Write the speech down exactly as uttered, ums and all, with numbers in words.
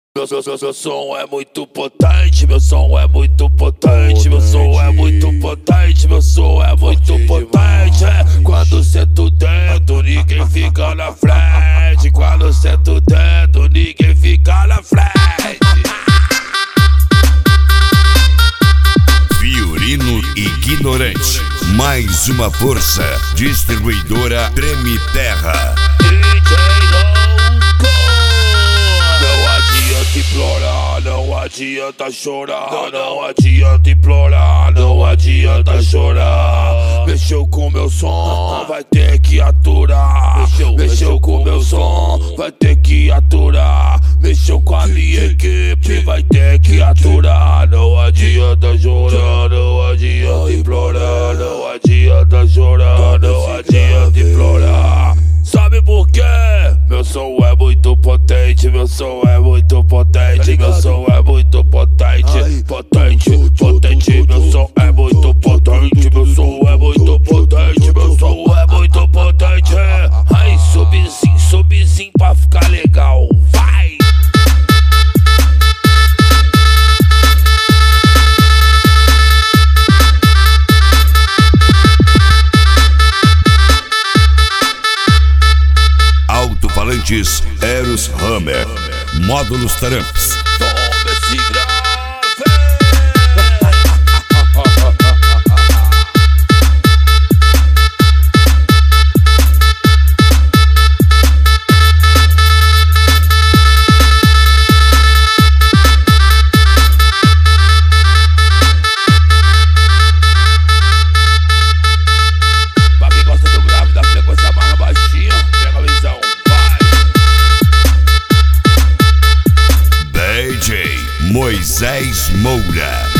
Meu, meu, meu, meu som é muito potente, meu som é muito potente, meu som é muito potente, meu som é muito potente. É, quando sento dentro, ninguém fica na frente. Quando sento dentro, ninguém fica na frente. Fiorino Ignorante, mais uma força, distribuidora Treme Terra. Implorar, não adianta chorar, não, não adianta implorar, não adianta chorar. Mexeu com meu som, vai ter que aturar. Mexeu, mexeu com meu som, vai ter que aturar. Mexeu com a minha equipe, vai ter que aturar. Não adianta chorar, não adianta implorar, não adianta chorar, não adianta implorar. Sabe por quê? Meu som é muito potente, meu som é muito potente, meu som é muito potente, potente, potente, meu som é muito potente, meu som é muito potente, meu som é muito potente. Aí subzinho, subzinho pra ficar legal, vai! Alto-falantes Eros Hammer, módulos Taramps. Toma esse grave! Pra quem gosta do grave, da frequência mais baixinha, pega a visão. D J Moisés Moura.